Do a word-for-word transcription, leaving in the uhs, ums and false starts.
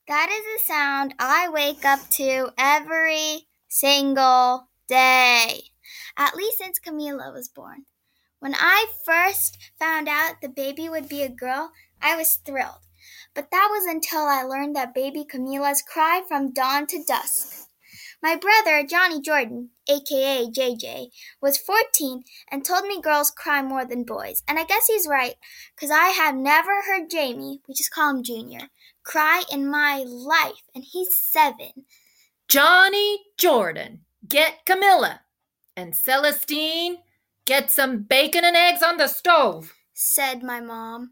That is a sound I wake up to every single day, at least since Camila was born. When I first found out the baby would be a girl, I was thrilled. But that was until I learned that baby Camila's cry from dawn to dusk. My brother, Johnny Jordan, aka J J, was fourteen and told me girls cry more than boys. And I guess he's right, because I have never heard Jamie, we just call him Junior, cry in my life, and he's seven. Johnny Jordan, get Camilla. And Celestine, get some bacon and eggs on the stove, said my mom.